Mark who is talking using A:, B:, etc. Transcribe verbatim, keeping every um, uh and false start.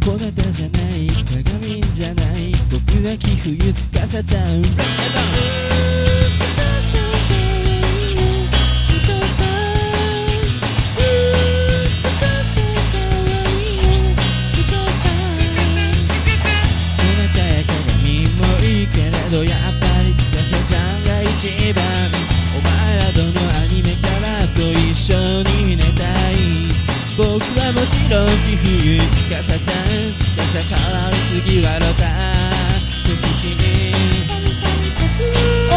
A: こなたじゃない鏡じゃない僕が寄付ゆつかさちゃうけれどやっぱりつかせちゃんが一番お前らどのアニメキャラと一緒に寝たい僕はもちろん寄付ゆつかさちゃんださ変わる次はロタ好きに